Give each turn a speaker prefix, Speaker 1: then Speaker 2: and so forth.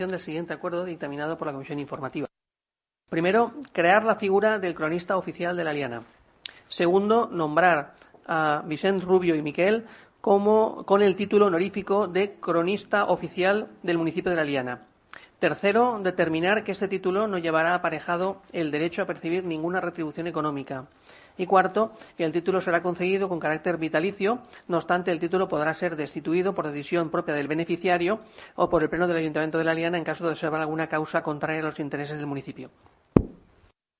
Speaker 1: del siguiente acuerdo dictaminado por la Comisión Informativa. Primero, crear la figura del cronista oficial de la Liana. Segundo, nombrar a Vicent Rubio y Miquel con el título honorífico de cronista oficial del municipio de la Liana. Tercero, determinar que este título no llevará aparejado el derecho a percibir ninguna retribución económica. Y cuarto, que el título será concedido con carácter vitalicio, no obstante el título podrá ser destituido por decisión propia del beneficiario o por el Pleno del Ayuntamiento de la Liana en caso de observar alguna causa contraria a los intereses del municipio.